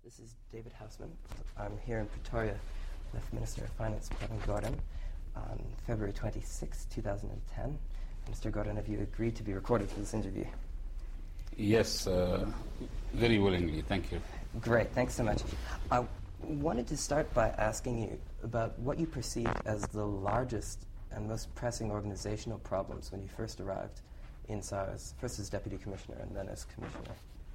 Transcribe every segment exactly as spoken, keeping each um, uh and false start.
This is David Houseman. I'm here in Pretoria with Minister of Finance, Pravin Gordhan, on February twenty-sixth, two thousand ten. Mister Gordhan, have you agreed to be recorded for this interview? Yes, uh, very willingly. Thank you. Great. Thanks so much. I wanted to start by asking you about what you perceived as the largest and most pressing organizational problems when you first arrived in SARS, first as Deputy Commissioner and then as Commissioner.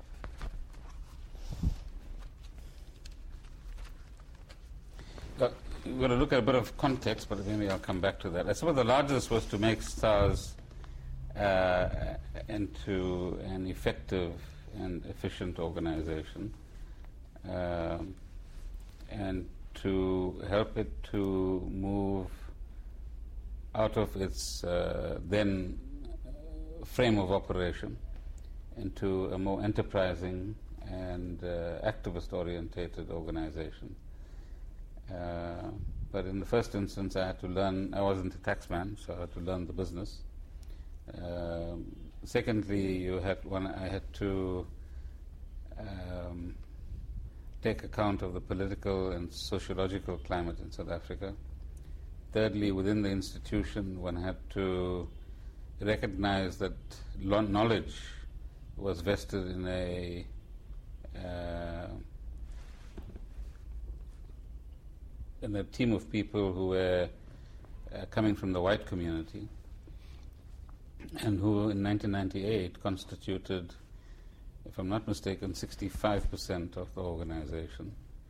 Uh, we've got to look at a bit of context, but maybe I'll come back to that. I suppose the largest was to make SARS uh, into an effective and efficient organization, um, and to help it to move out of its uh, then frame of operation into a more enterprising and uh, activist-orientated organization. Uh, but in the first instance, I had to learn. I wasn't a taxman, so I had to learn the business. Uh, secondly, you had one. I had to um, take account of the political and sociological climate in South Africa. Thirdly, within the institution, one had to recognize that lo- knowledge was vested in a uh, in a team of people who were uh, coming from the white community and who in nineteen ninety-eight constituted, if I'm not mistaken, sixty-five percent of the organization.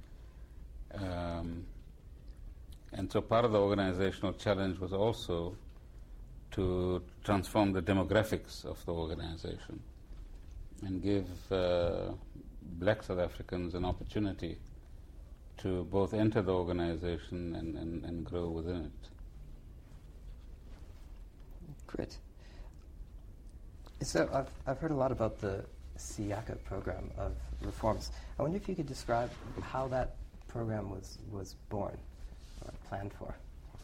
Um, and so part of the organizational challenge was also to transform the demographics of the organization and give uh, black South Africans an opportunity to both enter the organization and, and, and grow within it. Great. So I've, I've heard a lot about the SIACA program of reforms. I wonder if you could describe how that program was, was born or planned for.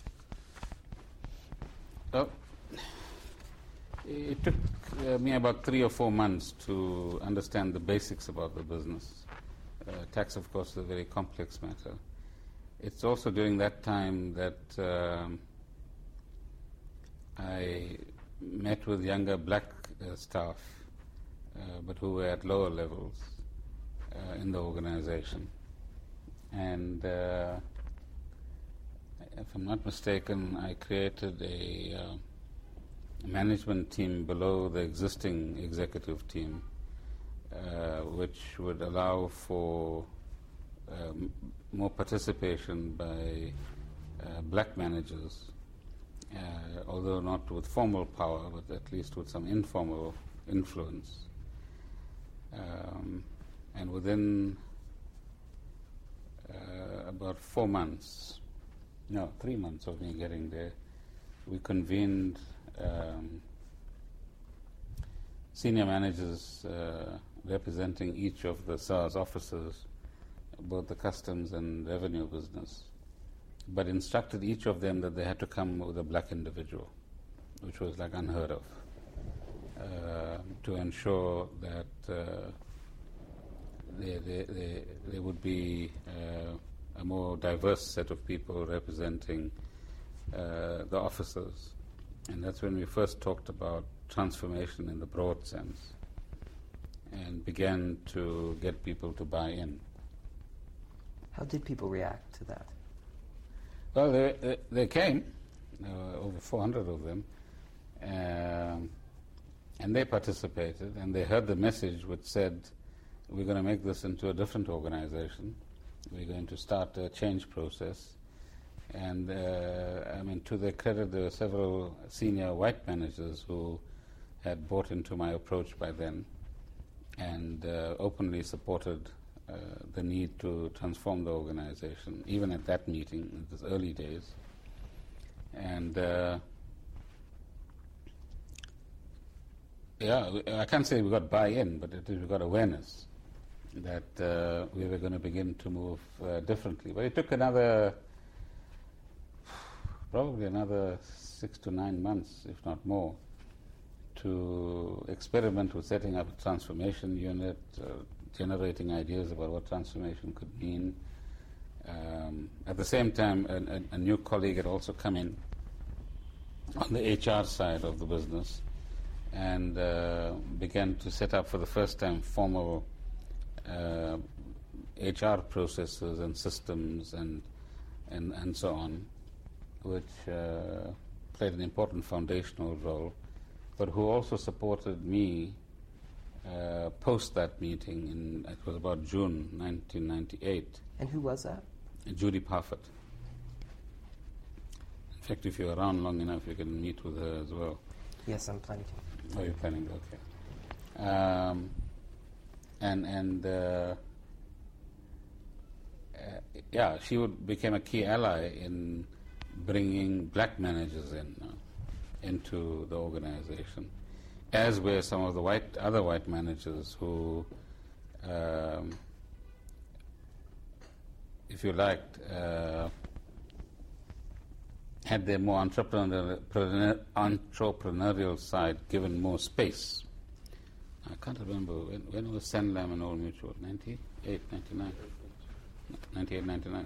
Well, it took uh, me about three or four months to understand the basics about the business. Uh, tax, of course, is a very complex matter. It's also during that time that um, I met with younger black uh, staff, uh, but who were at lower levels uh, in the organization. And uh, if I'm not mistaken, I created a uh, management team below the existing executive team, Uh, which would allow for um, more participation by uh, black managers, uh, although not with formal power, but at least with some informal influence. Um, and within uh, about four months, no, three months of me getting there, we convened um, senior managers uh, representing each of the SARS officers, both the customs and revenue business, but instructed each of them that they had to come with a black individual, which was like unheard of, uh, to ensure that uh, there they, they, they would be uh, a more diverse set of people representing uh, the officers. And that's when we first talked about transformation in the broad sense, and began to get people to buy in. How did people react to that? Well, they, they, they came, uh, over four hundred of them, um, and they participated, and they heard the message which said, we're going to make this into a different organization, we're going to start a change process. And uh, I mean, to their credit, there were several senior white managers who had bought into my approach by then, and uh, openly supported uh, the need to transform the organization, even at that meeting in those early days. And uh, yeah, I can't say we got buy-in, but it, we got awareness that uh, we were going to begin to move uh, differently. But it took another, probably another six to nine months, if not more, to experiment with setting up a transformation unit, uh, generating ideas about what transformation could mean. Um, at the same time, a, a, a new colleague had also come in on the H R side of the business and uh, began to set up for the first time formal uh, H R processes and systems and, and, and so on, which uh, played an important foundational role, but who also supported me uh, post that meeting in, it was about June nineteen ninety-eight. And who was that? Judy Parfitt. In fact, if you're around long enough, you can meet with her as well. Yes, I'm planning to. Oh, you're planning, okay. Um, and and uh, uh, yeah, she would became a key ally in bringing black managers in uh, into the organization, as were some of the white other white managers who, um, if you liked, uh, had their more entrepreneurial, entrepreneurial side given more space. I can't remember, when, when was Sanlam and Old Mutual? ninety-eight, ninety-nine? ninety-eight, ninety-nine.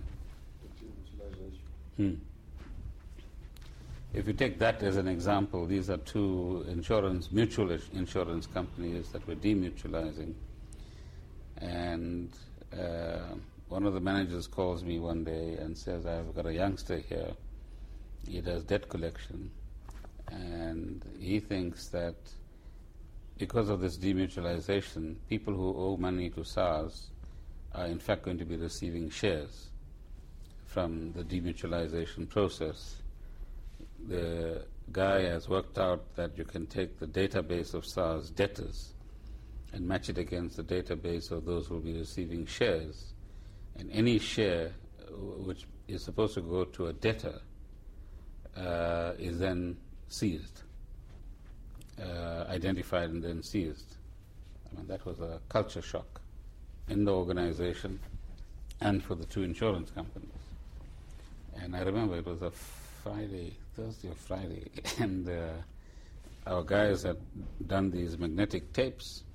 Hmm. If you take that as an example, these are two insurance, mutual insurance companies that were demutualizing. And uh, one of the managers calls me one day and says, I've got a youngster here. He does debt collection. And he thinks that because of this demutualization, people who owe money to SARS are in fact going to be receiving shares from the demutualization process. The guy has worked out that you can take the database of SARS debtors and match it against the database of those who will be receiving shares. And any share uh, which is supposed to go to a debtor uh, is then seized, uh, identified and then seized. I mean, that was a culture shock in the organization and for the two insurance companies. And I remember it was a Friday, Thursday or Friday, and uh, our guys had done these magnetic tapes.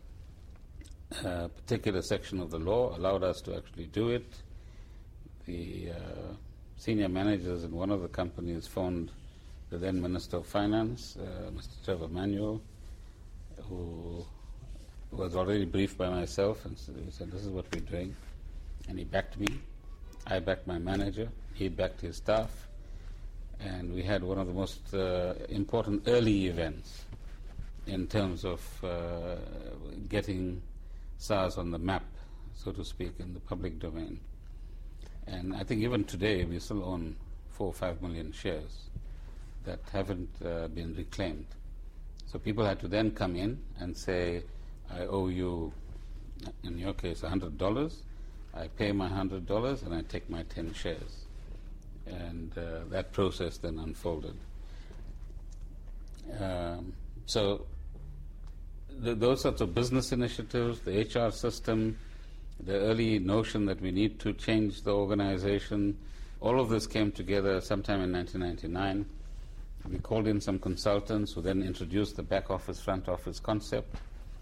A particular section of the law allowed us to actually do it. The uh, senior managers in one of the companies phoned the then Minister of Finance, uh, Mister Trevor Manuel, who was already briefed by myself, and so he said, this is what we're doing. And he backed me. I backed my manager. He backed his staff. And we had one of the most uh, important early events in terms of uh, getting SARS on the map, so to speak, in the public domain. And I think even today we still own four or five million shares that haven't uh, been reclaimed. So people had to then come in and say, I owe you, in your case, one hundred dollars. I pay my one hundred dollars and I take my ten shares. And uh, that process then unfolded. Um, so th- those sorts of business initiatives, the H R system, the early notion that we need to change the organization, all of this came together sometime in nineteen ninety-nine. We called in some consultants who then introduced the back office, front office concept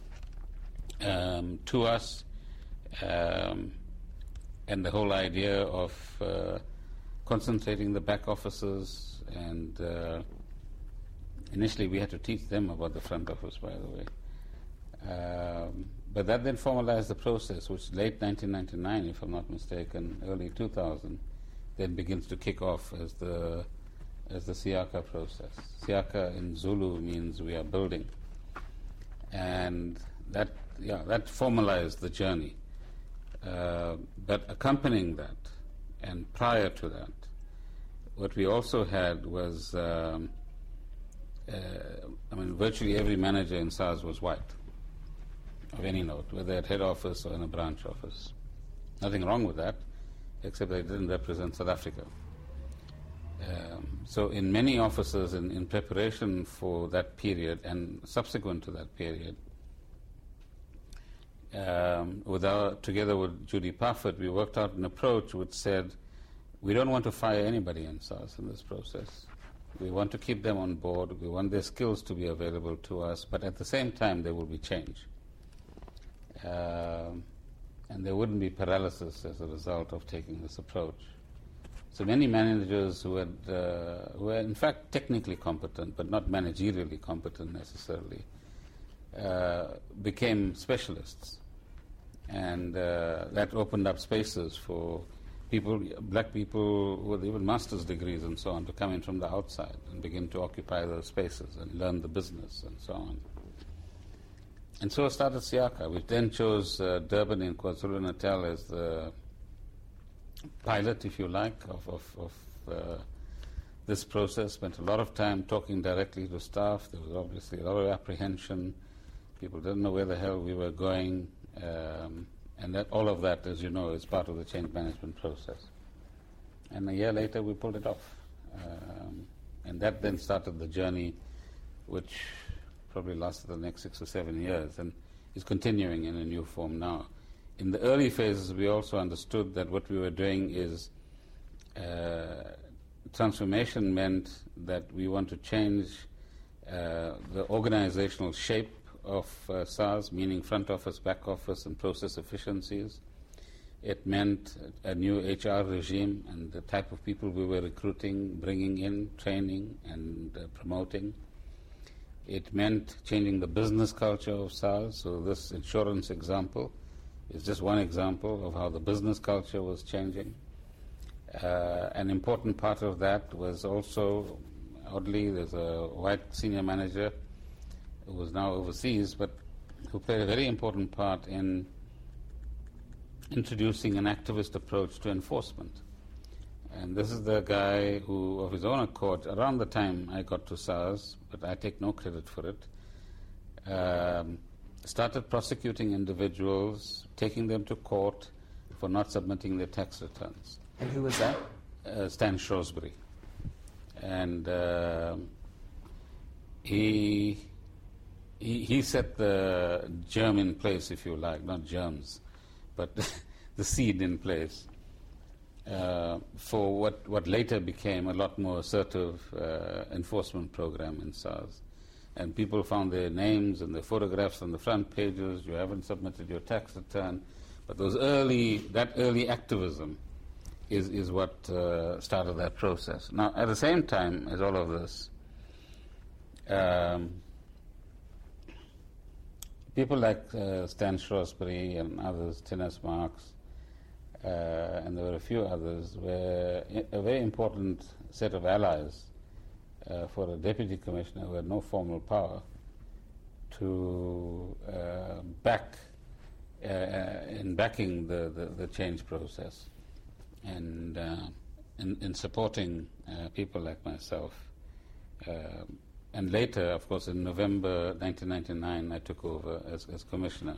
um, to us, um, and the whole idea of uh, concentrating the back offices, and uh, initially we had to teach them about the front office, by the way. Um, but that then formalized the process, which late nineteen ninety-nine, if I'm not mistaken, early two thousand, then begins to kick off as the as the Siaka process. Siaka in Zulu means we are building, and that yeah that formalized the journey. Uh, but accompanying that, and prior to that, what we also had was, um, uh, I mean, virtually every manager in SARS was white, of any note, whether at head office or in a branch office. Nothing wrong with that, except they didn't represent South Africa. Um, so in many offices, in, in preparation for that period and subsequent to that period, um, with our, together with Judy Parfitt, we worked out an approach which said, we don't want to fire anybody in SARS in this process. We want to keep them on board. We want their skills to be available to us, but at the same time, there will be change. uh, and there wouldn't be paralysis as a result of taking this approach. So many managers who had, uh, who were in fact technically competent, but not managerially competent necessarily, uh, became specialists. And uh, that opened up spaces for people, black people with even master's degrees and so on, to come in from the outside and begin to occupy those spaces and learn the business and so on. And so started Siaka. We then chose uh, Durban in KwaZulu-Natal as the pilot, if you like, of, of, of uh, this process. Spent a lot of time talking directly to staff. There was obviously a lot of apprehension. People didn't know where the hell we were going. Um, and that, all of that, as you know, is part of the change management process. And a year later, we pulled it off. Um, and that then started the journey, which probably lasted the next six or seven years and is continuing in a new form now. In the early phases, we also understood that what we were doing is uh, transformation meant that we want to change uh, the organizational shape of uh, SARS, meaning front office, back office, and process efficiencies. It meant a new H R regime and the type of people we were recruiting, bringing in, training, and uh, promoting. It meant changing the business culture of SARS. So this insurance example is just one example of how the business culture was changing. Uh, an important part of that was also, oddly, there's a white senior manager who was now overseas, but who played a very important part in introducing an activist approach to enforcement. And this is the guy who, of his own accord, around the time I got to SARS, but I take no credit for it, um, started prosecuting individuals, taking them to court for not submitting their tax returns. And who was that? Uh, Stan Shrewsbury. And uh, he, he, he set the germ in place, if you like, not germs, but the seed in place. Uh, for what, what later became a lot more assertive uh, enforcement program in SARS. And people found their names and their photographs on the front pages. You haven't submitted your tax return. But those early, that early activism is, is what uh, started that process. Now, at the same time as all of this, um, people like uh, Stan Shrewsbury and others, Tinus Marks, Uh, and there were a few others, were a very important set of allies uh, for a deputy commissioner who had no formal power to uh, back, uh, in backing the, the, the change process and uh, in, in supporting uh, people like myself. Uh, and later, of course, in November nineteen ninety-nine, I took over as, as commissioner.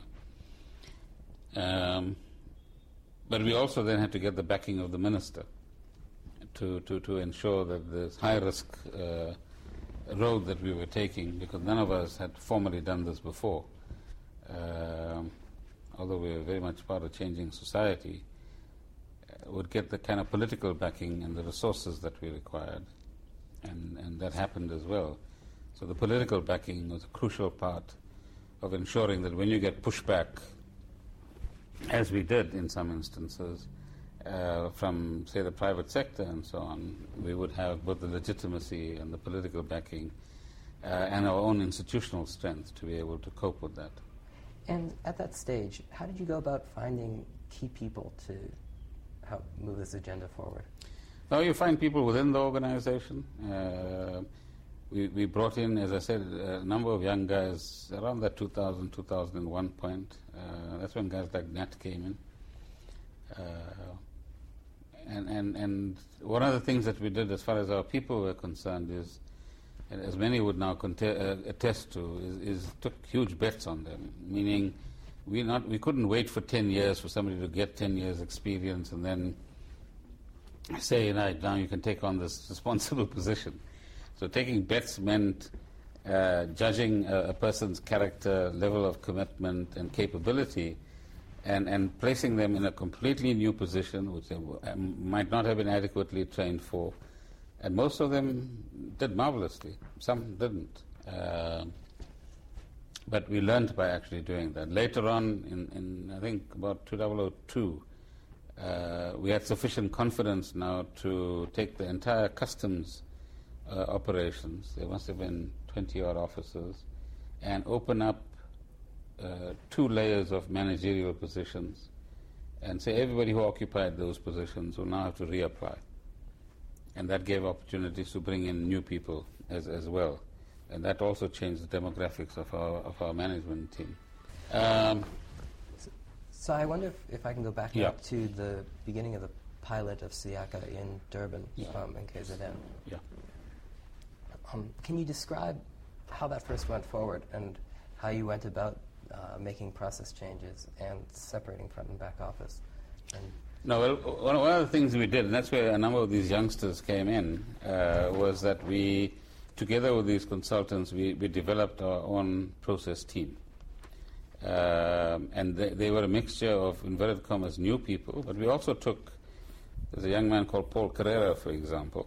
Um, But we also then had to get the backing of the minister to, to, to ensure that this high-risk uh, road that we were taking, because none of us had formally done this before, uh, although we were very much part of changing society, uh, would get the kind of political backing and the resources that we required. And, and that happened as well. So the political backing was a crucial part of ensuring that when you get pushback, as we did in some instances, uh, from, say, the private sector and so on, we would have both the legitimacy and the political backing uh, and our own institutional strength to be able to cope with that. And at that stage, how did you go about finding key people to help move this agenda forward? Now, you find people within the organization. Uh, we, we brought in, as I said, a number of young guys around that two thousand, two thousand one point. Uh, that's when guys like Nat came in. Uh, and, and, and one of the things that we did as far as our people were concerned is, and as many would now conte- uh, attest to, is, is took huge bets on them, meaning we, not, we couldn't wait for ten years for somebody to get ten years experience and then say, right, now you can take on this responsible position. So taking bets meant uh, judging a, a person's character, level of commitment and capability, and, and placing them in a completely new position, which they w- um, might not have been adequately trained for. And most of them did marvelously. Some didn't. Uh, but we learned by actually doing that. Later on, in, in I think about two thousand two, uh, we had sufficient confidence now to take the entire customs uh, operations, there must have been twenty odd officers, and open up uh, two layers of managerial positions and say everybody who occupied those positions will now have to reapply. And that gave opportunities to bring in new people as, as well. And that also changed the demographics of our, of our management team. Um, so, so I wonder if, if I can go back yeah. up to the beginning of the pilot of SIACA in Durban, yeah. um, in K Z N. Yeah. Um, can you describe how that first went forward and how you went about uh, making process changes and separating front and back office? And no, well, one, one of the things we did, and that's where a number of these youngsters came in, uh, was that we, together with these consultants, we, we developed our own process team. Um, and they, they were a mixture of, inverted commas, new people, but we also took, there's a young man called Paul Carrera, for example.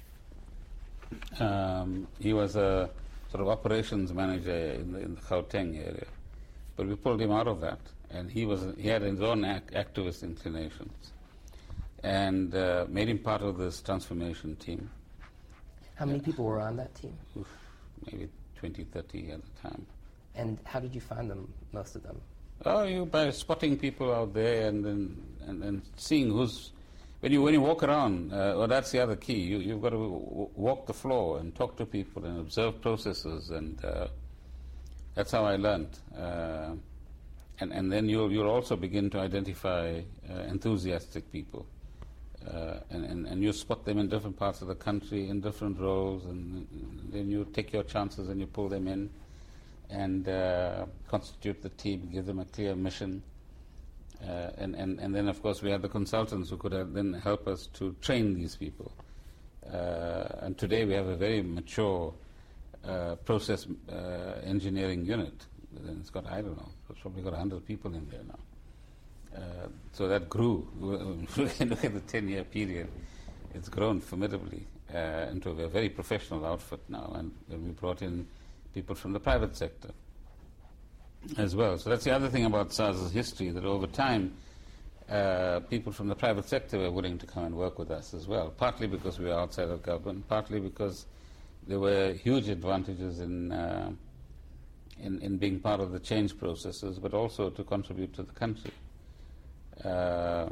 Um, he was a sort of operations manager in the, in the Gauteng area, but we pulled him out of that, and he was he had his own ac activist inclinations, and uh, made him part of this transformation team. how many people were on that team? Oof, maybe twenty, thirty at the time. And how did you find them, most of them? Oh, you by spotting people out there and then and, and seeing who's. When you, when you walk around, uh, well, that's the other key. You, you've got to w walk the floor and talk to people and observe processes, and uh, that's how I learned. Uh, and, and then you'll, you'll also begin to identify uh, enthusiastic people. Uh, and, and, and you spot them in different parts of the country, in different roles, and then you take your chances and you pull them in and uh, constitute the team, give them a clear mission. Uh, and, and, and then, of course, we had the consultants who could have then help us to train these people. Uh, and today we have a very mature uh, process uh, engineering unit. And it's got, I don't know, it's probably got one hundred people in there now. Uh, so that grew. Look at the ten-year period. It's grown formidably uh, into a very professional outfit now. And then we brought in people from the private sector as well. So that's the other thing about SARS's history, that over time uh, people from the private sector were willing to come and work with us as well, partly because we were outside of government, partly because there were huge advantages in, uh, in, in being part of the change processes, but also to contribute to the country. Uh,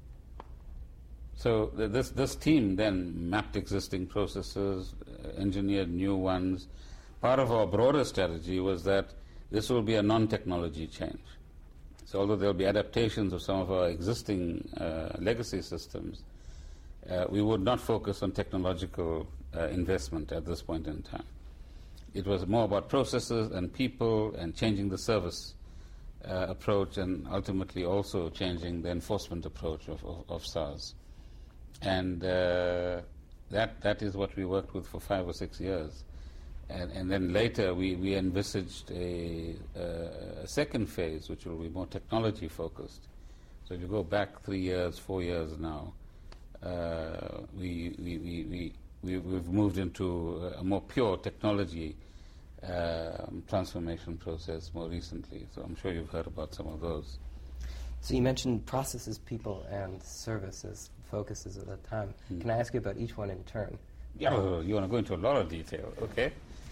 so th this, this team then mapped existing processes, uh, engineered new ones. Part of our broader strategy was that this will be a non-technology change. So although there will be adaptations of some of our existing uh, legacy systems, uh, we would not focus on technological uh, investment at this point in time. It was more about processes and people and changing the service uh, approach, and ultimately also changing the enforcement approach of, of, of SARS. And uh, that, that is what we worked with for five or six years. And, and then later we, we envisaged a, uh, a second phase, which will be more technology focused. So if you go back three years, four years now, uh, we, we, we, we, we, we've moved into a more pure technology uh, transformation process more recently. So I'm sure you've heard about some of those. So you mentioned processes, people, and services focuses at that time. Hmm. Can I ask you about each one in turn? Yeah, well, you want to go into a lot of detail, okay?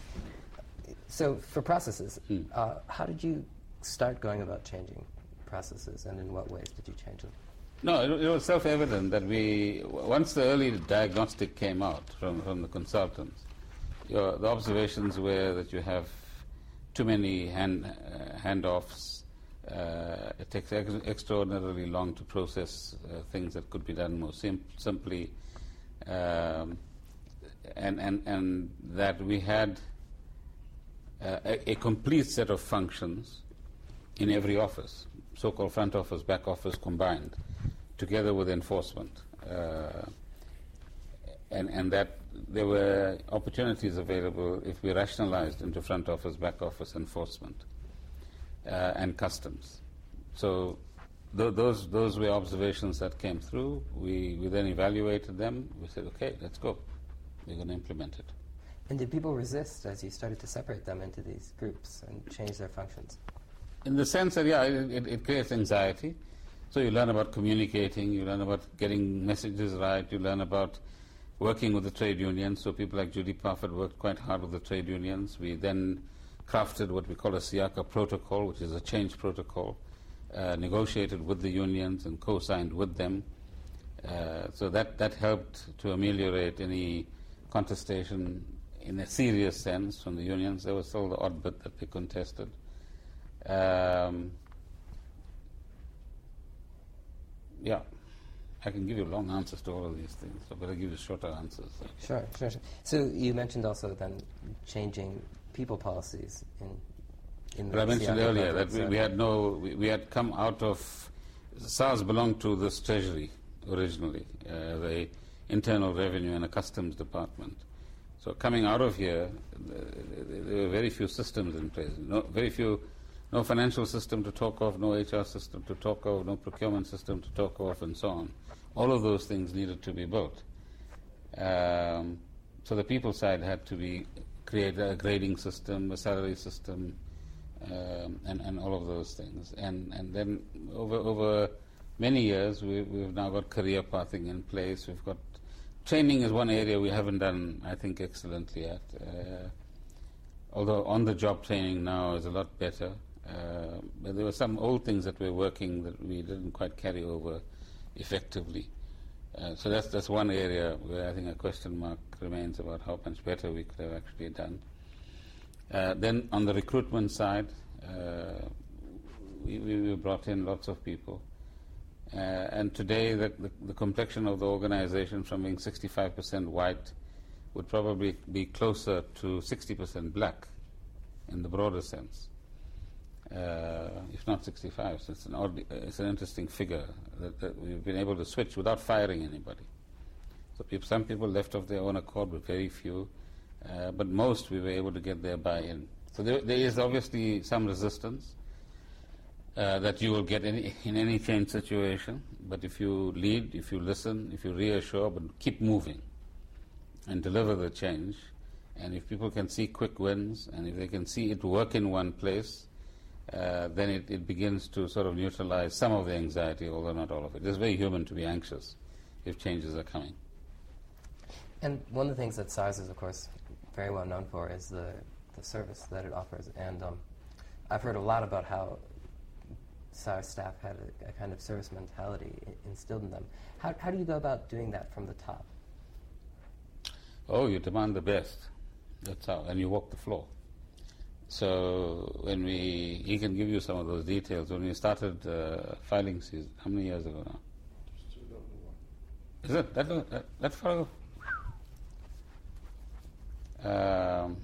So for processes, Hmm. uh, how did you start going about changing processes, and in what ways did you change them? No, it, it was self-evident that we, once the early diagnostic came out from, from the consultants, your, the observations were that you have too many hand, uh, handoffs. Uh, it takes ex extraordinarily long to process uh, things that could be done more sim simply, um, and, and, and that we had uh, a, a complete set of functions in every office, so-called front office, back office combined, together with enforcement, uh, and, and that there were opportunities available if we rationalized into front office, back office enforcement uh, and customs. So th those, those were observations that came through. We, we then evaluated them. We said, okay, let's go. We're going to implement it. And did people resist as you started to separate them into these groups and change their functions? In the sense that, yeah, it, it, it creates anxiety. So you learn about communicating, you learn about getting messages right, you learn about working with the trade unions. So people like Judy Parfitt worked quite hard with the trade unions. We then crafted what we call a SIACA protocol, which is a change protocol, uh, negotiated with the unions and co-signed with them. Uh, so that, that helped to ameliorate any contestation in a serious sense from the unions. There was still the odd bit that they contested. Um, yeah, I can give you long answers to all of these things, so I better give you shorter answers. Sure, sure, sure. So you mentioned also then changing people policies in in the But I mentioned earlier that we, so we had no, we, we had come out of, SARS belonged to this treasury originally, uh, the Internal Revenue and a Customs Department. So coming out of here, uh, there were very few systems in place, no, very few, no financial system to talk of, no H R system to talk of, no procurement system to talk of, and so on. All of those things needed to be built. Um, so the people side had to be create a grading system, a salary system, um, and, and all of those things. And and then over over many years, we, we've now got career pathing in place. We've got training is one area we haven't done, I think, excellently at. Uh, although on-the-job training now is a lot better. Uh, but there were some old things that we're working that we didn't quite carry over effectively. Uh, so that's that's one area where I think a question mark remains about how much better we could have actually done. Uh, then on the recruitment side, uh, we, we brought in lots of people. Uh, and today the, the, the complexion of the organization from being sixty-five percent white would probably be closer to sixty percent black in the broader sense. Uh, if not sixty-five, so it's an, odd, uh, it's an interesting figure that, that we've been able to switch without firing anybody. So people, some people left of their own accord, but very few. Uh, but most we were able to get their buy-in. So there, there is obviously some resistance uh, that you will get any, in any change situation. But if you lead, if you listen, if you reassure, but keep moving and deliver the change, and if people can see quick wins, and if they can see it work in one place, Uh, then it, it begins to sort of neutralize some of the anxiety, although not all of it. It's very human to be anxious if changes are coming. And one of the things that SARS is, of course, very well known for is the, the service that it offers. And um, I've heard a lot about how SARS staff had a, a kind of service mentality I- instilled in them. How, how do you go about doing that from the top? Oh, you demand the best. That's how. And you walk the floor. So when we, he can give you some of those details. When we started uh, filing season, how many years ago now? Is it that that, that far ago? Um,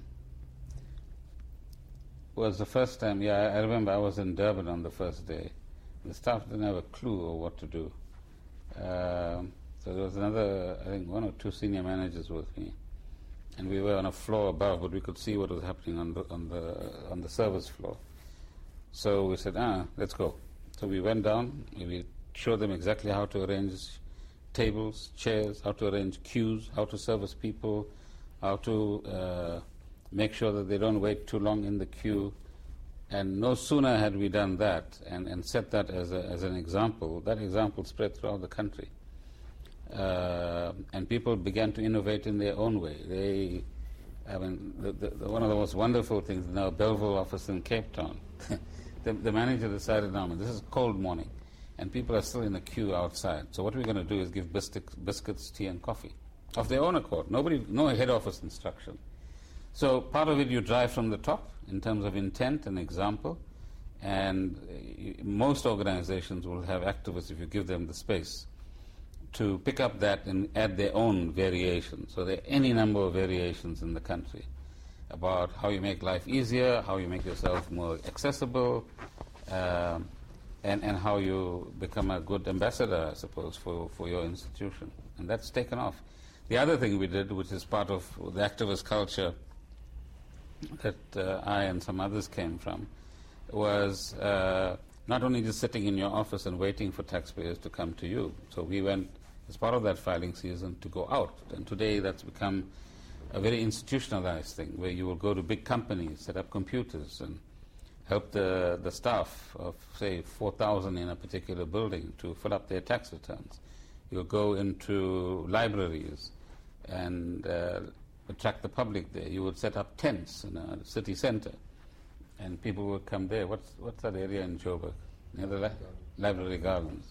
was the first time. Yeah, I, I remember I was in Durban on the first day. The staff didn't have a clue of what to do. Um, so there was another, I think, one or two senior managers with me. And we were on a floor above, but we could see what was happening on the on the on the service floor. So we said, ah, let's go. So we went down. We showed them exactly how to arrange tables, chairs, how to arrange queues, how to service people, how to uh, make sure that they don't wait too long in the queue. And no sooner had we done that and, and set that as a, as an example, that example spread throughout the country. Uh, and people began to innovate in their own way. They, I mean, the, the, the, one of the most wonderful things in our Belleville office in Cape Town, the, the manager decided, now, this is a cold morning, and people are still in the queue outside. So what we're going to do is give biscuits, biscuits, tea, and coffee of their own accord. Nobody, no head office instruction. So part of it you drive from the top in terms of intent and example, and uh, most organizations will have activists if you give them the space to pick up that and add their own variations. So there are any number of variations in the country about how you make life easier, how you make yourself more accessible, uh, and, and how you become a good ambassador, I suppose, for, for your institution. And that's taken off. The other thing we did, which is part of the activist culture that uh, I and some others came from, was uh, not only just sitting in your office and waiting for taxpayers to come to you. So we went, as part of that filing season, to go out. And today that's become a very institutionalized thing where you will go to big companies, set up computers, and help the, the staff of, say, four thousand in a particular building to fill up their tax returns. You'll go into libraries and uh, attract the public there. You would set up tents in a city center, and people would come there. What's, what's that area in Joburg? Near the li- Library Gardens.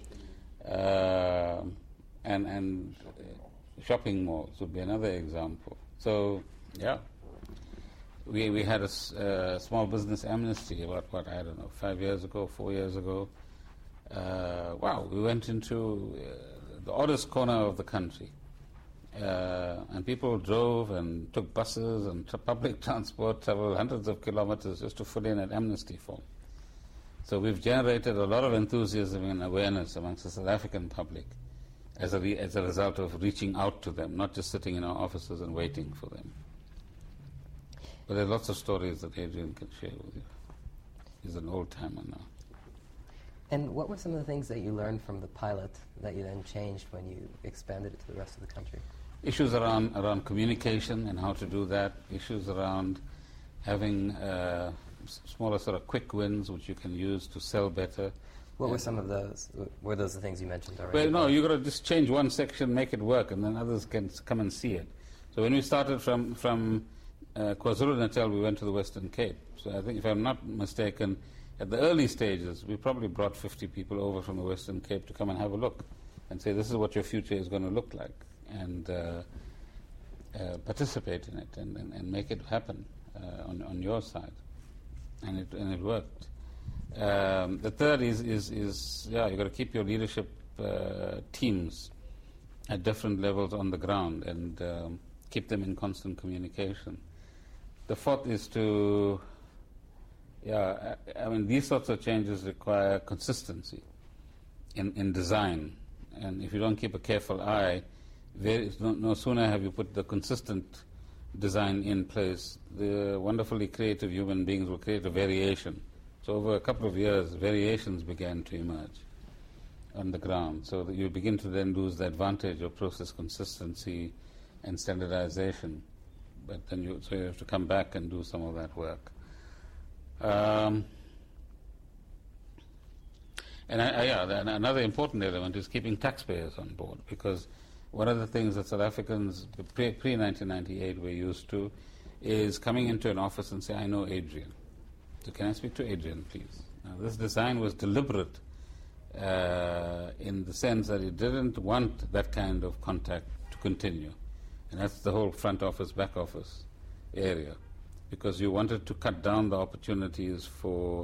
Uh, and and uh, shopping malls would be another example. So, yeah. We we had a s- uh, small business amnesty about, what, I don't know, five years ago, four years ago. Uh, wow, we went into uh, the oddest corner of the country. Uh, and people drove and took buses and t- public transport, traveled hundreds of kilometers just to fill in an amnesty form. So we've generated a lot of enthusiasm and awareness amongst the South African public as a, re- as a result of reaching out to them, not just sitting in our offices and waiting for them. But there are lots of stories that Adrian can share with you. He's an old-timer now. And what were some of the things that you learned from the pilot that you then changed when you expanded it to the rest of the country? Issues around, around communication and how to do that. Issues around having uh, s- smaller sort of quick wins which you can use to sell better. What were some of those? W- Were those the things you mentioned already? Well, no, you've got to just change one section, make it work, and then others can s- come and see it. So when we started from, from uh, KwaZulu-Natal, we went to the Western Cape. So I think, if I'm not mistaken, at the early stages, we probably brought fifty people over from the Western Cape to come and have a look and say, this is what your future is going to look like, and uh, uh, participate in it and, and, and make it happen uh, on, on your side. And it, and it worked. Um, the third is, is, is yeah, you've got to keep your leadership uh, teams at different levels on the ground and um, keep them in constant communication. The fourth is to, yeah, I, I mean, these sorts of changes require consistency in, in design. And if you don't keep a careful eye, very, no, no sooner have you put the consistent design in place, the wonderfully creative human beings will create a variation. So over a couple of years, variations began to emerge on the ground. So that you begin to then lose the advantage of process consistency and standardization. But then you, so you have to come back and do some of that work. Um, and I, I, yeah, the, another important element is keeping taxpayers on board, because one of the things that South Africans pre, pre nineteen ninety-eight were used to is coming into an office and say, I know Adrian. So can I speak to Adrian, please? Now, this design was deliberate uh, in the sense that it didn't want that kind of contact to continue. And that's the whole front office, back office area, because you wanted to cut down the opportunities for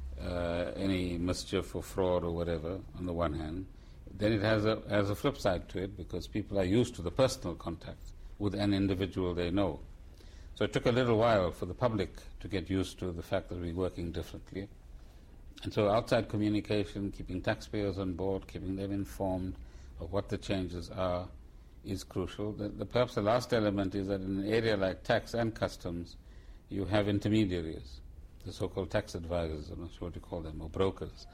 uh, any mischief or fraud or whatever, on the one hand. Then it has a, has a flip side to it, because people are used to the personal contact with an individual they know. So it took a little while for the public to get used to the fact that we're working differently. And so outside communication, keeping taxpayers on board, keeping them informed of what the changes are, is crucial. The, the, perhaps the last element is that in an area like tax and customs, you have intermediaries, the so-called tax advisors, I'm not sure what you call them, or brokers.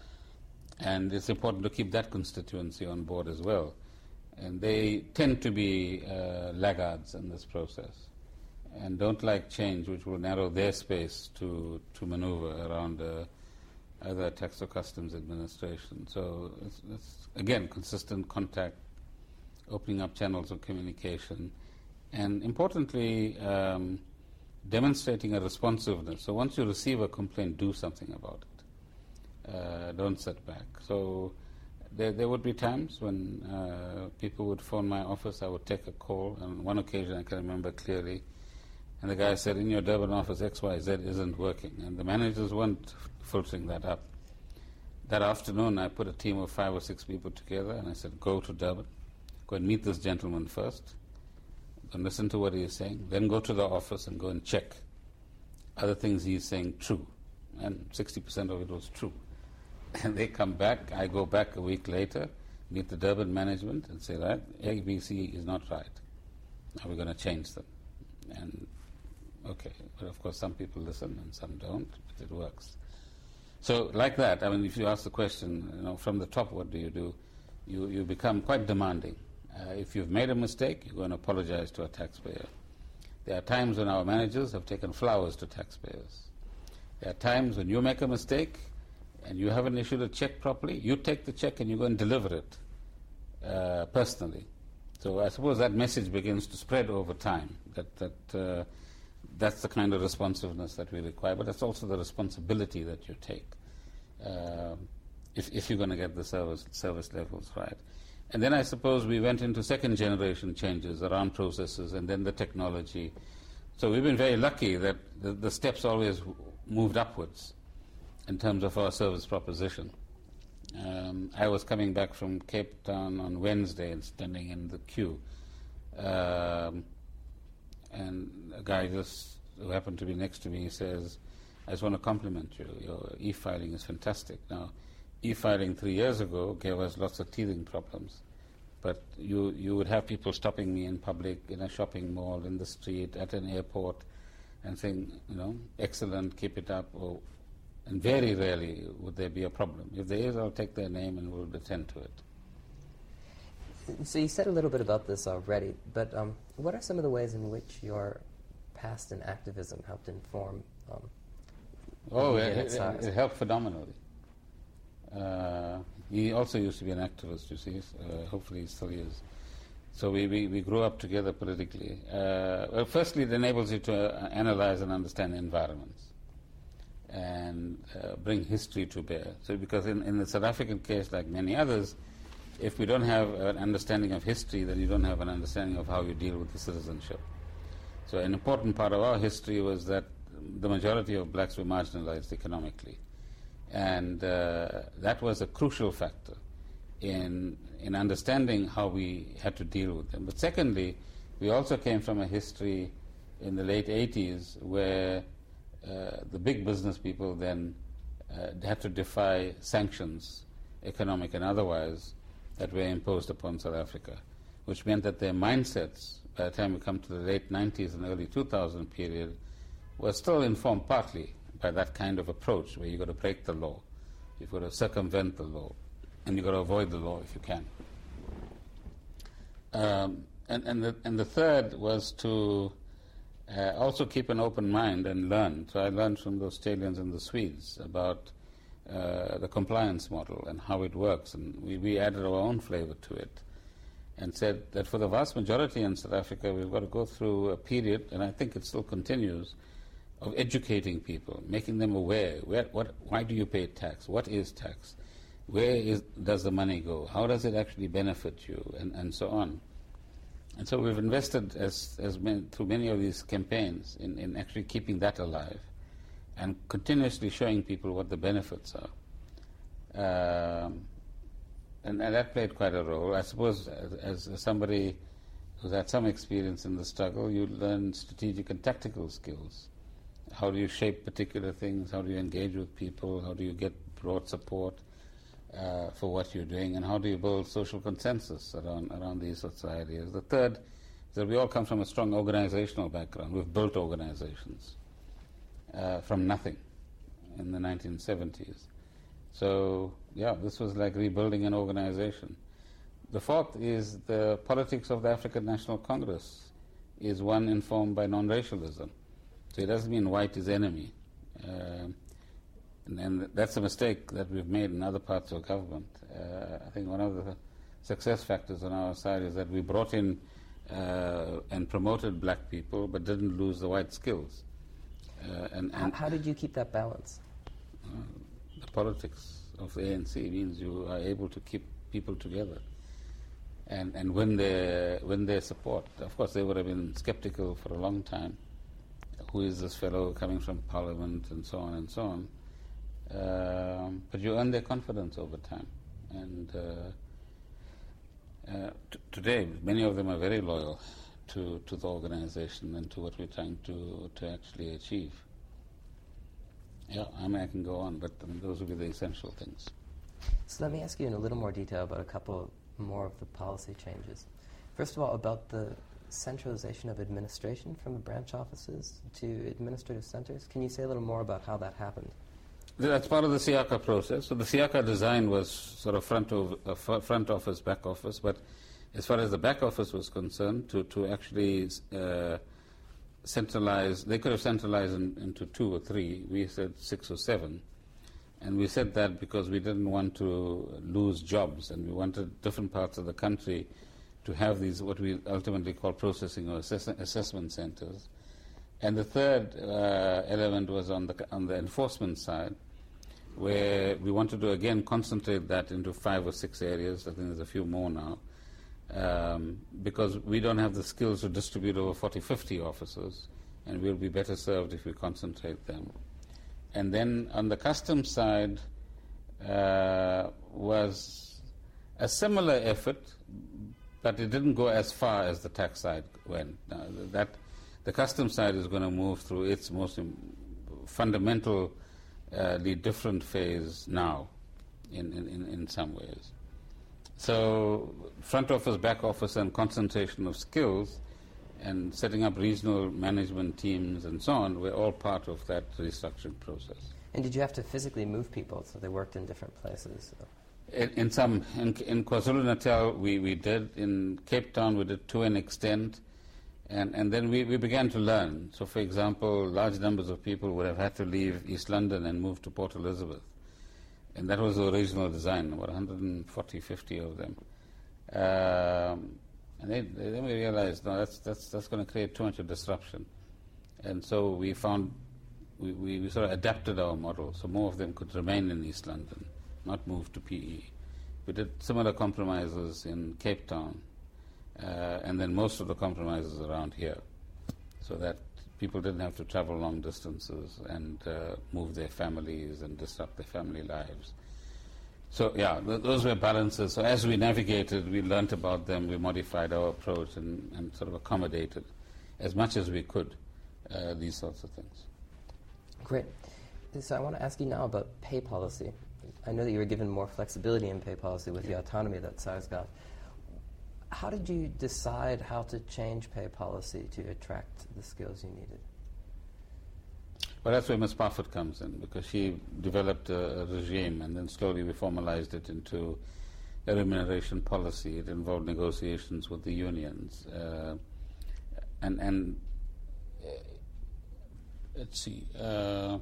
And it's important to keep that constituency on board as well. And they tend to be uh, laggards in this process, and don't like change, which will narrow their space to, to maneuver around uh, either tax or customs administration. So it's, it's, again, consistent contact, opening up channels of communication, and importantly, um, demonstrating a responsiveness. So once you receive a complaint, do something about it. Uh, don't sit back. So there, there would be times when uh, people would phone my office, I would take a call, and on one occasion I can remember clearly, and the guy said, in your Durban office, X Y Z isn't working, and the managers weren't filtering that up. That afternoon, I put a team of five or six people together, and I said, go to Durban, go and meet this gentleman first, and listen to what he is saying, then go to the office and go and check other things he is saying true. And sixty percent of it was true. And they come back, I go back a week later, meet the Durban management and say, right, A B C is not right. Now we're going to change them. And okay, but of course some people listen and some don't, but it works. So like that, I mean, if you ask the question, you know, from the top, what do you do? You, you become quite demanding. Uh, if you've made a mistake, you go and apologize to a taxpayer. There are times when our managers have taken flowers to taxpayers. There are times when you make a mistake and you haven't issued a check properly, you take the check and you go and deliver it uh, personally. So I suppose that message begins to spread over time, that, that uh, that's the kind of responsiveness that we require, but that's also the responsibility that you take uh, if, if you're going to get the service, service levels right. And then I suppose we went into second generation changes around processes and then the technology. So we've been very lucky that the, the steps always moved upwards in terms of our service proposition. Um, I was coming back from Cape Town on Wednesday and standing in the queue. Um, and a guy just who happened to be next to me says, I just want to compliment you. Your e-filing is fantastic. Now, e-filing three years ago gave us lots of teething problems. But you, you would have people stopping me in public, in a shopping mall, in the street, at an airport, and saying, you know, excellent, keep it up. Or, and very rarely would there be a problem. If there is, I'll take their name and we'll attend to it. So you said a little bit about this already, but um, what are some of the ways in which your past in activism helped inform um, Oh, it, it, it helped phenomenally. Uh, he also used to be an activist, you see. Uh, hopefully he still is. So we, we, we grew up together politically. Uh, well, firstly, it enables you to uh, analyze and understand environments and uh, bring history to bear. So because in, in the South African case, like many others, if we don't have an understanding of history, then you don't have an understanding of how you deal with the citizenship. So an important part of our history was that the majority of blacks were marginalized economically. And uh, that was a crucial factor in, in understanding how we had to deal with them. But secondly, we also came from a history in the late eighties where uh, the big business people then uh, had to defy sanctions, economic and otherwise, that were imposed upon South Africa, which meant that their mindsets, by the time we come to the late nineties and early two thousand period, were still informed partly by that kind of approach, where you've got to break the law, you've got to circumvent the law, and you've got to avoid the law if you can. Um, and, and, the, and the third was to uh, also keep an open mind and learn. So I learned from the Australians and the Swedes about uh, the compliance model and how it works, and we, we added our own flavor to it and said that for the vast majority in South Africa, we've got to go through a period, and I think it still continues, of educating people, making them aware. Where, what, why do you pay tax? What is tax? Where is, does the money go? How does it actually benefit you? And, and so on. And so we've invested as, as many, through many of these campaigns in, in actually keeping that alive and continuously showing people what the benefits are. Um, and, and that played quite a role. I suppose as, as somebody who's had some experience in the struggle, you learn strategic and tactical skills. How do you shape particular things? How do you engage with people? How do you get broad support uh, for what you're doing? And how do you build social consensus around, around these sorts of ideas? The third is that we all come from a strong organizational background. We've built organizations uh, from nothing in the nineteen seventies. So, yeah, this was like rebuilding an organization. The fourth is the politics of the African National Congress is one informed by non-racialism. So it doesn't mean white is enemy. Uh, and, and that's a mistake that we've made in other parts of government. Uh, I think one of the success factors on our side is that we brought in uh, and promoted black people but didn't lose the white skills. Uh, and, and how, how did you keep that balance? Uh, the politics of the A N C means you are able to keep people together and, and win, their, win their support. Of course, they would have been skeptical for a long time. Who is this fellow coming from Parliament, and so on and so on. Um, but you earn their confidence over time. And uh, uh, t- today, many of them are very loyal to, to the organization and to what we're trying to, to actually achieve. Yeah, I mean, I can go on, but I mean, those would be the essential things. So let me ask you in a little more detail about a couple more of the policy changes. First of all, about the centralization of administration from the branch offices to administrative centers. Can you say a little more about how that happened? That's part of the SIACA process. So the SIACA design was sort of front, of, uh, front office, back office, but as far as the back office was concerned, to, to actually uh, centralized, they could have centralized in, into two or three. We said six or seven. And we said that because we didn't want to lose jobs, and we wanted different parts of the country to have these, what we ultimately call processing or assess assessment centers. And the third uh, element was on the, on the enforcement side, where we wanted to, again, concentrate that into five or six areas. I think there's a few more now, um, because we don't have the skills to distribute over forty, fifty officers, and we'll be better served if we concentrate them. And then on the customs side uh, was a similar effort, but it didn't go as far as the tax side went. Now, that, the customs side is going to move through its most fundamentally different phase now in, in, in some ways. So front office, back office, and concentration of skills and setting up regional management teams and so on were all part of that restructuring process. And did you have to physically move people so they worked in different places? In, in some, in, in KwaZulu-Natal we, we did. In Cape Town we did to an extent, and, and then we, we began to learn. So for example, large numbers of people would have had to leave East London and move to Port Elizabeth. And that was the original design, about one hundred forty, fifty of them. Um, And they, they, then we realized, no, that's, that's, that's going to create too much of disruption. And so we found, we, we, we sort of adapted our model so more of them could remain in East London, not move to P E. We did similar compromises in Cape Town, uh, and then most of the compromises around here, so that people didn't have to travel long distances and uh, move their families and disrupt their family lives. So, yeah, th those were balances. So as we navigated, we learnt about them, we modified our approach and, and sort of accommodated as much as we could uh, these sorts of things. Great. So I want to ask you now about pay policy. I know that you were given more flexibility in pay policy with the autonomy that SARS got. How did you decide how to change pay policy to attract the skills you needed? Well, that's where Miz Parfitt comes in, because she developed a, a regime, and then slowly we formalized it into a remuneration policy. It involved negotiations with the unions. Uh, and, and uh, let's see. Uh,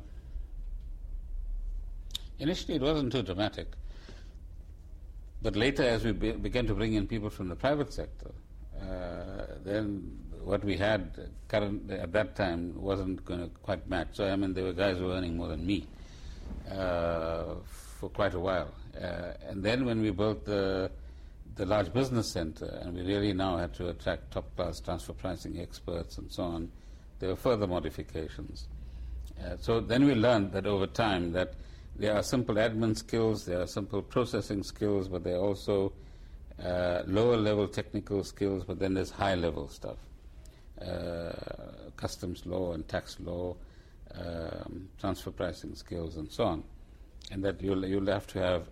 initially, it wasn't too dramatic. But later, as we be began to bring in people from the private sector, uh, then what we had current, at that time wasn't going to quite match. So, I mean, there were guys who were earning more than me uh, for quite a while. Uh, and then when we built the, the large business center, and we really now had to attract top-class transfer pricing experts and so on, there were further modifications. Uh, so then we learned that over time that there are simple admin skills, there are simple processing skills, but there are also uh, lower-level technical skills, but then there's high-level stuff. Uh, customs law and tax law, um, transfer pricing skills, and so on, and that you'll you'll have to have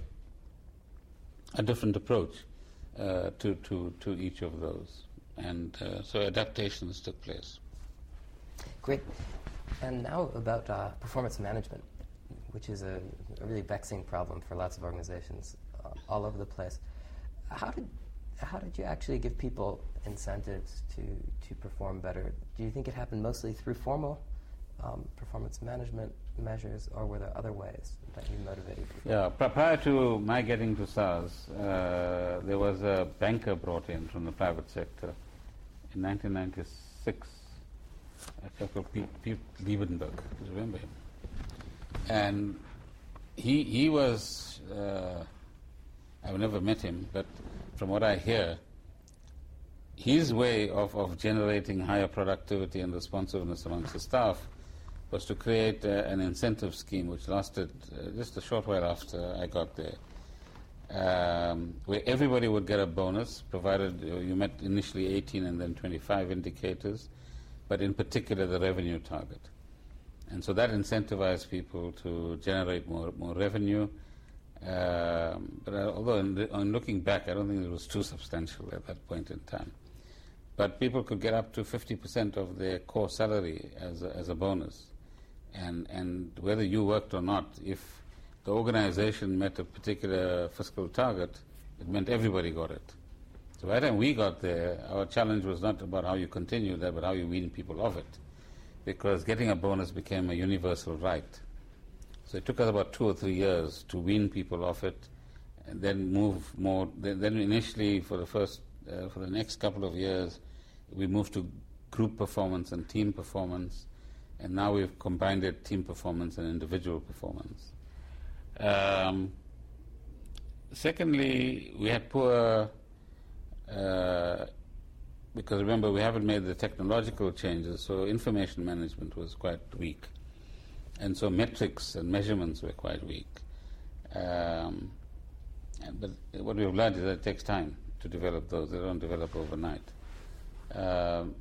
a different approach uh, to to to each of those, and uh, so adaptations took place. Great. And now about uh, performance management, which is a, a really vexing problem for lots of organizations uh, all over the place. How did how did you actually give people incentives to, to perform better? Do you think it happened mostly through formal um, performance management measures, or were there other ways that you motivated people? Yeah, prior to my getting to SARS, uh, there was a banker brought in from the private sector in nineteen ninety-six, a fellow called Pete, Pete Liebenberg, you remember him? And he, he was, uh, I've never met him, but from what I hear, his way of, of generating higher productivity and responsiveness amongst the staff was to create uh, an incentive scheme which lasted uh, just a short while after I got there, um, where everybody would get a bonus, provided uh, you met initially eighteen and then twenty-five indicators, but in particular the revenue target. And so that incentivized people to generate more, more revenue. Um, but I, although in, the, in looking back, I don't think it was too substantial at that point in time. But people could get up to fifty percent of their core salary as a, as a bonus. And, and whether you worked or not, if the organization met a particular fiscal target, it meant everybody got it. So by the time we got there, our challenge was not about how you continue that, but how you wean people off it. Because getting a bonus became a universal right. So it took us about two or three years to wean people off it, and then move more. Then, then initially, for the first, uh, for the next couple of years, we moved to group performance and team performance, and now we've combined it, team performance and individual performance. Um, secondly, we had poor, uh, because remember, we haven't made the technological changes, so information management was quite weak. And so metrics and measurements were quite weak. Um, and, but what we've learned is that it takes time to develop those. They don't develop overnight. Um,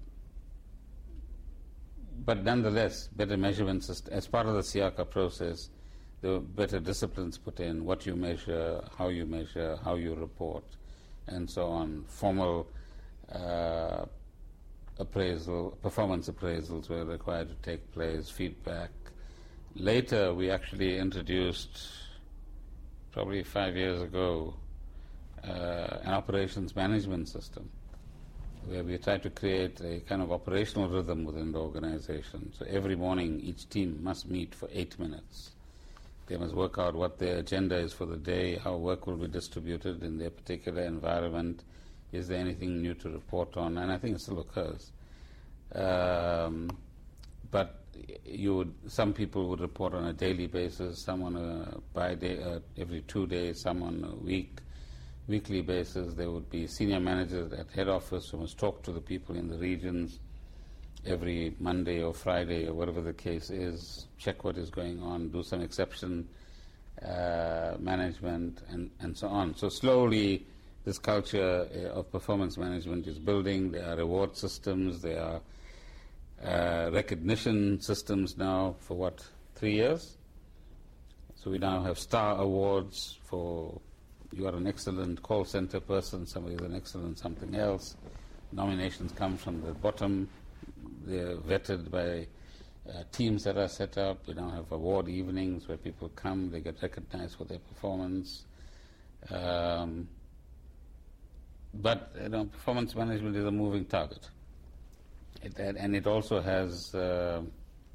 but nonetheless, better measurement system, as part of the SIACA process, there were better disciplines put in, what you measure, how you measure, how you report, and so on. Formal uh, appraisal, performance appraisals were required to take place, feedback. Later, we actually introduced, probably five years ago, uh, an operations management system, where we tried to create a kind of operational rhythm within the organization. So every morning, each team must meet for eight minutes. They must work out what their agenda is for the day, how work will be distributed in their particular environment, is there anything new to report on, and I think it still occurs. Um, but you would, some people would report on a daily basis, some on a by day, uh, every two days, some on a week, weekly basis. There would be senior managers at head office who must talk to the people in the regions every Monday or Friday or whatever the case is, check what is going on, do some exception uh, management, and, and so on. So slowly, this culture uh, of performance management is building. There are reward systems, there are Uh, recognition systems now for what, three years? So we now have star awards for you are an excellent call center person, somebody is an excellent something else. Nominations come from the bottom. They're vetted by uh, teams that are set up. We now have award evenings where people come, they get recognized for their performance. Um, but you know, performance management is a moving target. It, and it also has uh,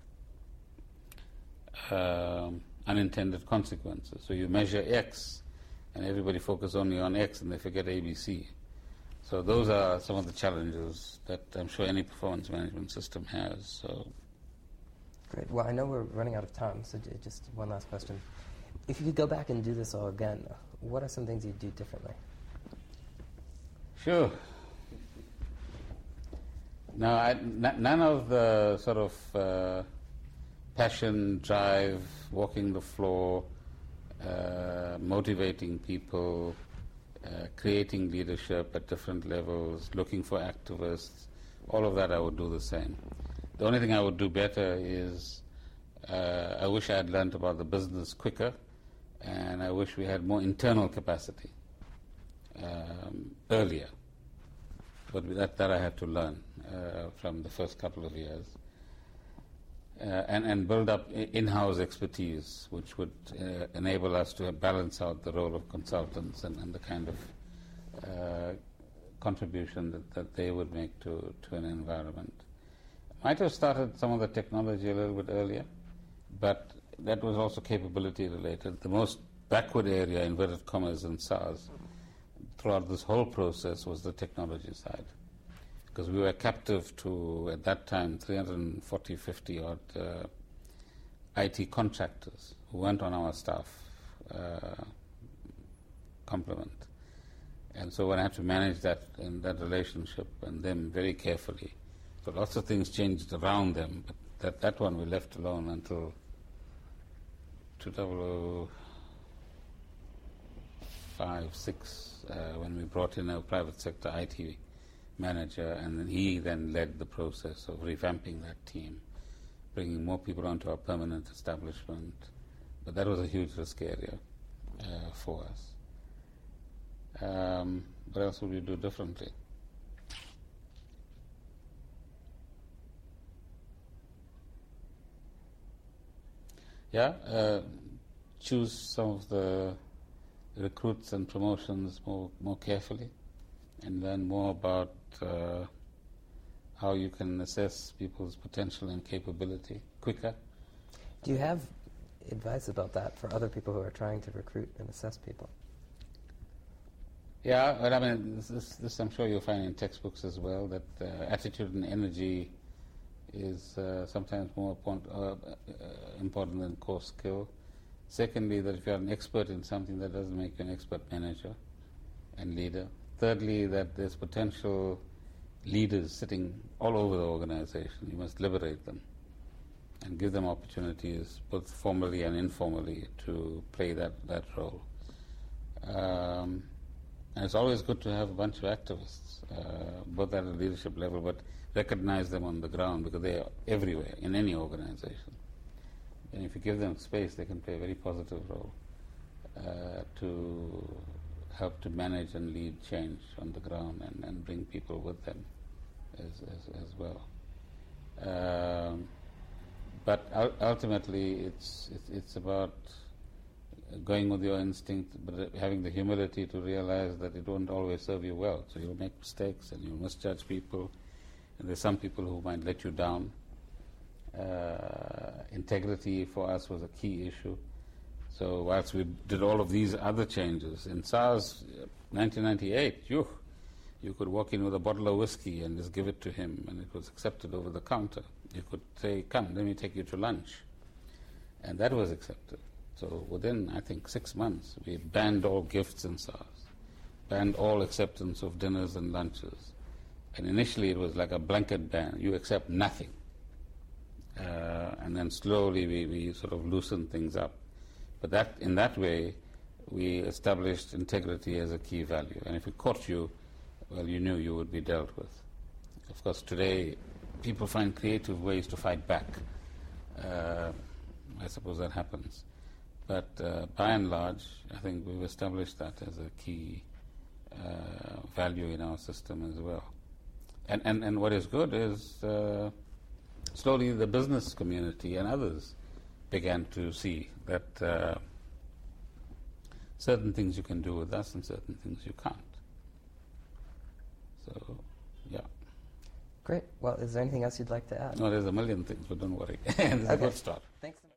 uh, unintended consequences. So you measure X, and everybody focuses only on X, and they forget A B C. So those are some of the challenges that I'm sure any performance management system has. So, great. Well, I know we're running out of time, so j- just one last question. If you could go back and do this all again, what are some things you'd do differently? Sure. Now, I, n- none of the sort of uh, passion, drive, walking the floor, uh, motivating people, uh, creating leadership at different levels, looking for activists, all of that I would do the same. The only thing I would do better is uh, I wish I had learned about the business quicker, and I wish we had more internal capacity um, earlier. But that, that I had to learn uh, from the first couple of years. Uh, and, and build up in-house expertise, which would uh, enable us to balance out the role of consultants and, and the kind of uh, contribution that, that they would make to, to an environment. Might have started some of the technology a little bit earlier, but that was also capability related. The most backward area, inverted commas, in SARS throughout this whole process was the technology side. Because we were captive to, at that time, three hundred forty, fifty odd uh, I T contractors who weren't on our staff uh, complement. And so when I had to manage that in that relationship and them very carefully, so lots of things changed around them, but that, that one we left alone until two thousand five, six, uh, when we brought in a private sector I T manager, and then he then led the process of revamping that team, bringing more people onto our permanent establishment. But that was a huge risk area uh, for us. Um, what else would we do differently? Yeah, uh, choose some of the recruits and promotions more, more carefully. and learn more about uh, how you can assess people's potential and capability quicker. Do you have advice about that for other people who are trying to recruit and assess people? Yeah, well, I mean, this, this, this I'm sure you'll find in textbooks as well, that uh, attitude and energy is uh, sometimes more point, uh, uh, important than core skill. Secondly, that if you're an expert in something, that doesn't make you an expert manager and leader. Thirdly, that there's potential leaders sitting all over the organization. You must liberate them and give them opportunities, both formally and informally, to play that, that role. Um, and it's always good to have a bunch of activists, uh, both at a leadership level, but recognize them on the ground, because they are everywhere in any organization. And if you give them space, they can play a very positive role uh, to help to manage and lead change on the ground, and, and bring people with them as, as, as well. Um, but ul- ultimately, it's, it's, it's about going with your instinct, but having the humility to realize that it won't always serve you well. So you'll make mistakes and you'll misjudge people, and there's some people who might let you down. Uh, integrity for us was a key issue. So whilst we did all of these other changes, in SARS nineteen ninety-eight, you, you could walk in with a bottle of whiskey and just give it to him, and it was accepted over the counter. You could say, come, let me take you to lunch. And that was accepted. So within, I think, six months, we banned all gifts in SARS, banned all acceptance of dinners and lunches. And initially it was like a blanket ban. You accept nothing. Uh, and then slowly we, we sort of loosened things up. But that, in that way, we established integrity as a key value. And if we caught you, well, you knew you would be dealt with. Of course, today, people find creative ways to fight back. Uh, I suppose that happens. But uh, by and large, I think we've established that as a key uh, value in our system as well. And, and, and what is good is uh, slowly the business community and others began to see that uh, certain things you can do with us and certain things you can't. So, yeah. Great. Well, is there anything else you'd like to add? No, there's a million things, but don't worry. It's a Okay. good start. Thanks so much.